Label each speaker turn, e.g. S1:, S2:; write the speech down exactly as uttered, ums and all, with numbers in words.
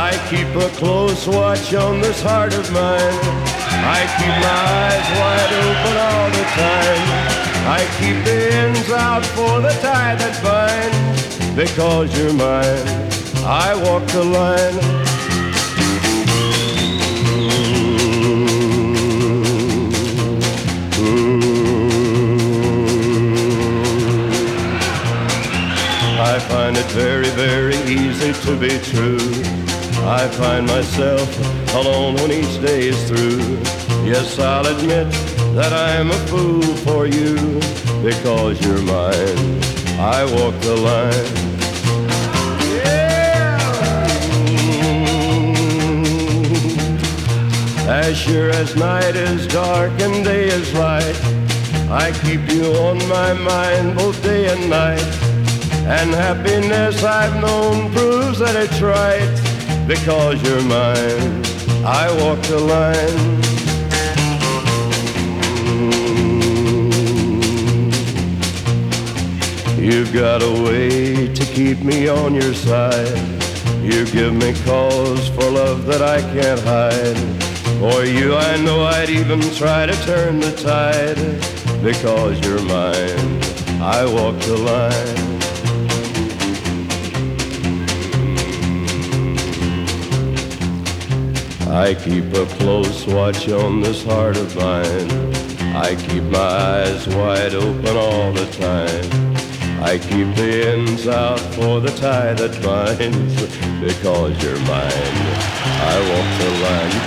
S1: I keep a close watch on this heart of mine. I keep my eyes wide open all the time. I keep the ends out for the tie that binds. Because you're mine, I walk the line. I find it very, very easy to be true. I find myself alone when each day is through. Yes, I'll admit that I'm a fool for you. Because you're mine, I walk the line. Yeah. As sure as night is dark and day is light, I keep you on my mind both day and night. And happiness I've known proves that it's right. Because you're mine, I walk the line. Mm. You've got a way to keep me on your side. You give me cause for love that I can't hide. For you I know I'd even try to turn the tide. Because you're mine, I walk the line. I keep a close watch on this heart of mine. I keep my eyes wide open all the time. I keep the ends out for the tie that binds. Because you're mine, I walk the line.